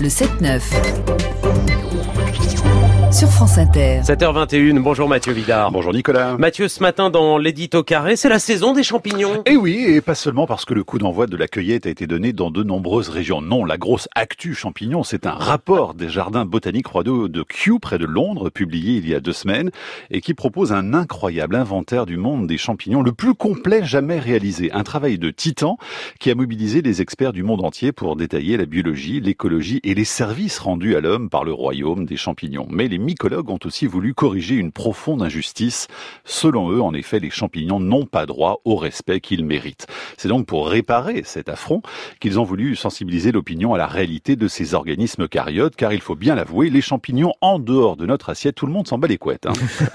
Le 7-9 sur France Inter. 7h21, bonjour Mathieu Vidard. Bonjour Nicolas. Mathieu, ce matin dans l'édito carré, c'est la saison des champignons. Et oui, et pas seulement parce que le coup d'envoi de la cueillette a été donné dans de nombreuses régions. Non, la grosse actu champignons, c'est un rapport des jardins botaniques royaux de Kew, près de Londres, publié il y a 2 semaines, et qui propose un incroyable inventaire du monde des champignons, le plus complet jamais réalisé. Un travail de titan qui a mobilisé des experts du monde entier pour détailler la biologie, l'écologie et les services rendus à l'homme par le royaume des champignons. Mais les mycologues ont aussi voulu corriger une profonde injustice. Selon eux, en effet, les champignons n'ont pas droit au respect qu'ils méritent. C'est donc pour réparer cet affront qu'ils ont voulu sensibiliser l'opinion à la réalité de ces organismes cariotes, car il faut bien l'avouer, les champignons en dehors de notre assiette, tout le monde s'en bat les couettes.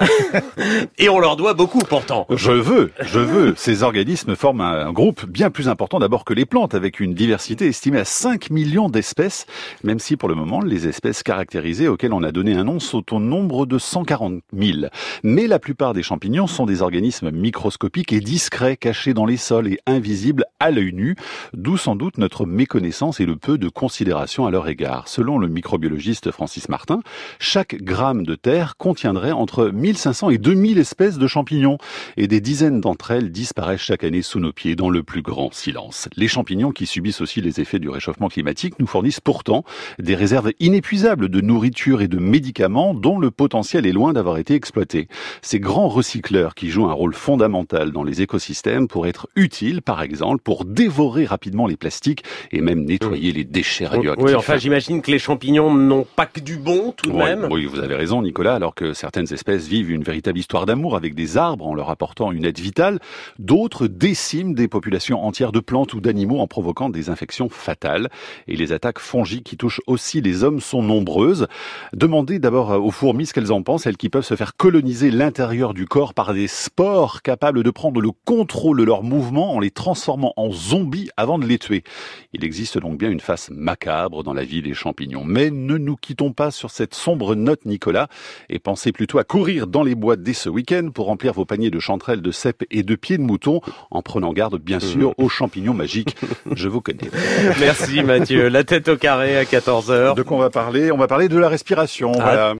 Et on leur doit beaucoup pourtant. Je veux. Ces organismes forment un groupe bien plus important d'abord que les plantes, avec une diversité estimée à 5 millions d'espèces, même si pour le moment, les espèces caractérisées auxquelles on a donné un nom sont au nombre de 140 000. Mais la plupart des champignons sont des organismes microscopiques et discrets, cachés dans les sols et invisibles à l'œil nu, d'où sans doute notre méconnaissance et le peu de considération à leur égard. Selon le microbiologiste Francis Martin, chaque gramme de terre contiendrait entre 1500 et 2000 espèces de champignons, et des dizaines d'entre elles disparaissent chaque année sous nos pieds dans le plus grand silence. Les champignons, qui subissent aussi les effets du réchauffement climatique, nous fournissent pourtant des réserves inépuisables de nourriture et de médicaments dont le potentiel est loin d'avoir été exploité. Ces grands recycleurs qui jouent un rôle fondamental dans les écosystèmes pourraient être utiles, par exemple, pour dévorer rapidement les plastiques et même nettoyer les déchets radioactifs. Oui, enfin, j'imagine que les champignons n'ont pas que du bon, tout de même. Oui, vous avez raison, Nicolas, alors que certaines espèces vivent une véritable histoire d'amour avec des arbres en leur apportant une aide vitale, d'autres déciment des populations entières de plantes ou d'animaux en provoquant des infections fatales. Et les attaques fongiques qui touchent aussi les hommes sont nombreuses. Demandez d'abord aux fourmis ce qu'elles en pensent, elles qui peuvent se faire coloniser l'intérieur du corps par des spores capables de prendre le contrôle de leurs mouvements en les transformant en zombies avant de les tuer. Il existe donc bien une face macabre dans la vie des champignons. Mais ne nous quittons pas sur cette sombre note, Nicolas, et pensez plutôt à courir dans les bois dès ce week-end pour remplir vos paniers de chanterelles, de cèpes et de pieds de mouton, en prenant garde bien sûr aux champignons magiques. Je vous connais. Merci Mathieu. La tête au carré à 14h. De quoi on va parler ? On va parler de la respiration. Voilà.